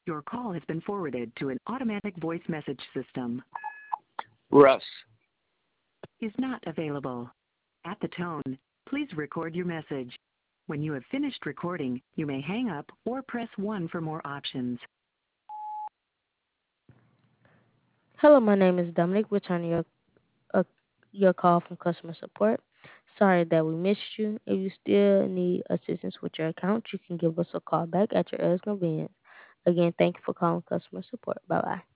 Your call has been forwarded to an automatic voice message system. Russ. Is not available. At the tone, please record your message. When you have finished recording, you may hang up or press 1 for more options. Hello, my name is Dominic, returning your call from customer support. Sorry that we missed you. If you still need assistance with your account, you can give us a call back at your earliest convenience. Again, thank you for calling customer support. Bye-bye.